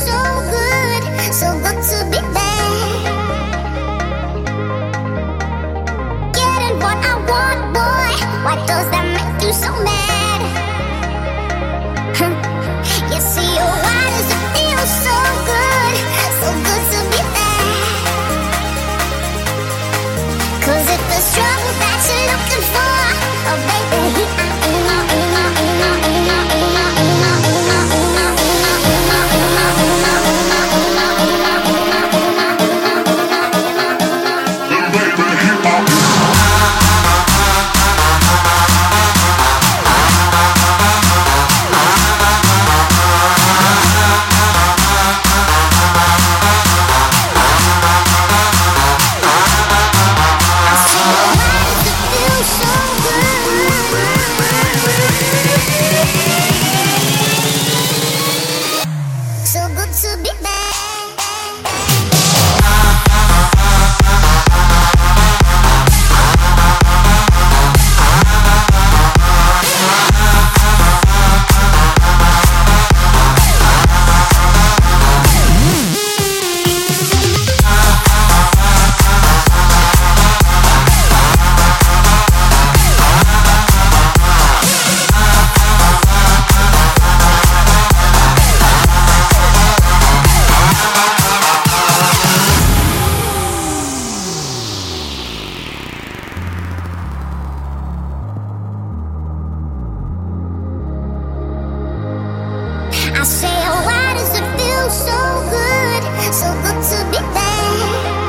so good to be there. Getting what I want, boy. Why does that make you so mad? You see, oh, why does it feel so good to be there? 'Cause if there's trouble that you're looking for, oh baby, here I am. I say, oh, why does it feel so good to be there?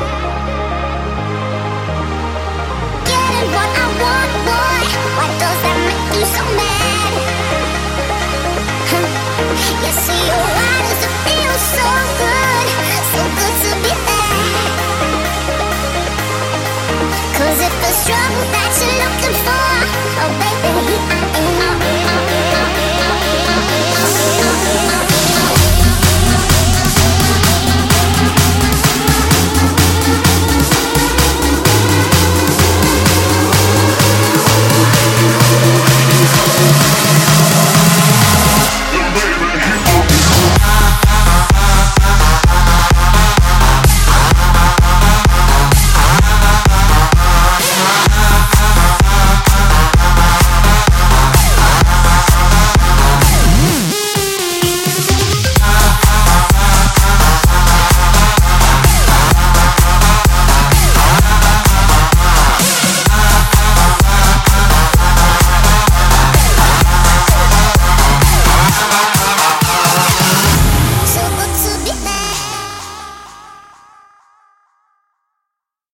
Getting what I want, boy. Why does that make you so mad? You see, oh, why does it feel so good to be there? 'Cause if there's trouble that you're looking for, oh baby, here I am.